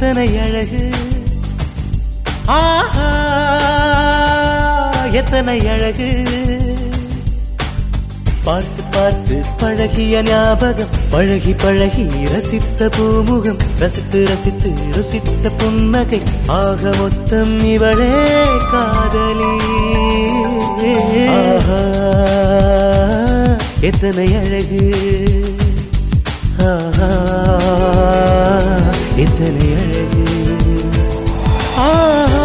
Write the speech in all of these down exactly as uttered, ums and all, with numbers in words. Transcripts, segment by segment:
எத்தனை அழகு ஆஹா எத்தனை அழகு பார்த்து பார்த்து பழகிய ஞாபகம் பழகி பழகி ரசித்த பூமுகம் ரசித்து ரசித்து ருசித்த புன்னகை ஆக மொத்தம் இவளே காதலி ஆஹா எத்தனை அழகு ஆஹா எத்தனை அழகு ஆஹா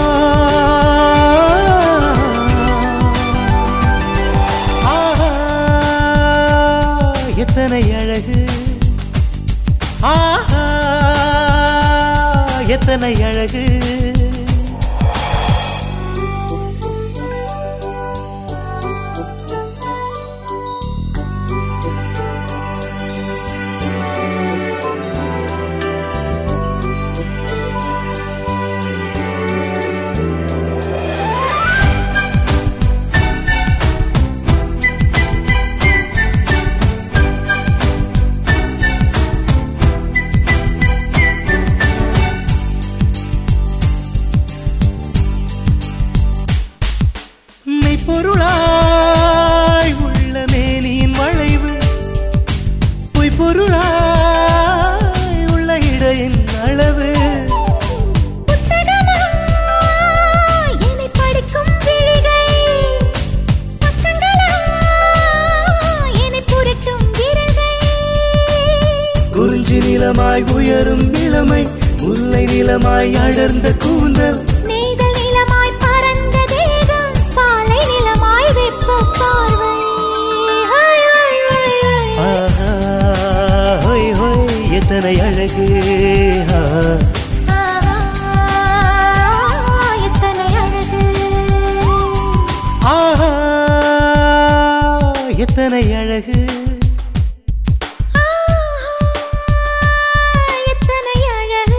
எத்தனை அழகு ஆஹா எத்தனை அழகு பொருளாய் உள்ள மேனியின் வளைவு பொய் பொருளாய் உள்ள இடையின் அளவு குறிஞ்சி நிலமாய் உயரும் இளமை முல்லை நிலமாய் அடர்ந்த கூந்தல் எத்தனை அழகு எத்தனை அழகு ஆஹா எத்தனை அழகு எத்தனை அழகு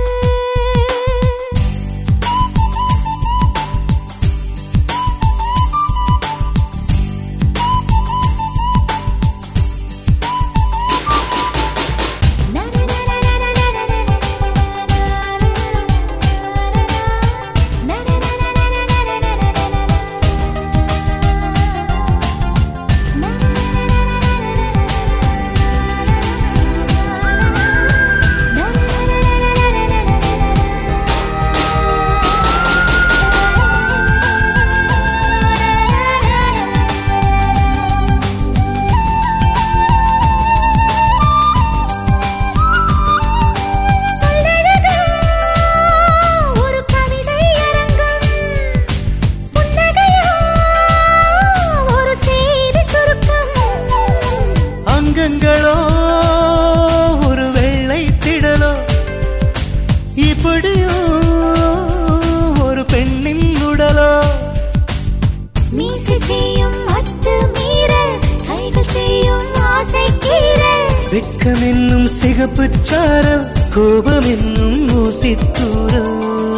ஒரு வெள்ளை திடலோ இப்படியோ ஒரு பெண்ணின் உடலோ மீசை செய்யும் அத்து மீறல் கைகள் செய்யும் ஆசை கீறல் வெட்கம் என்னும் சிகப்பு சாரல் கோபம் என்னும் ஊசித்தூரல்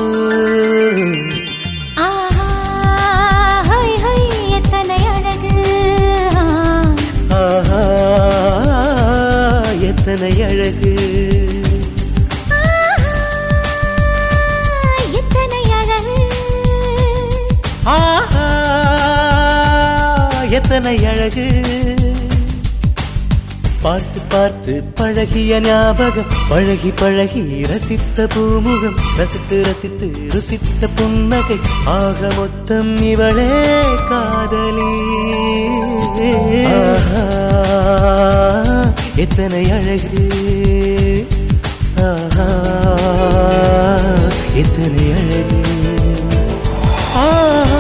எத்தனை அழகு எத்தனை அழகு ஆஹா எத்தனை அழகு பார்த்து பார்த்து பழகிய ஞாபகம் பழகி பழகி ரசித்த பூமுகம் ரசித்து ரசித்து ருசித்த புன்னகை ஆக மொத்தம் இவளே காதலி ஆஹா எத்தனை அழகு ஆஹா எத்தனை அழகு ஆஹா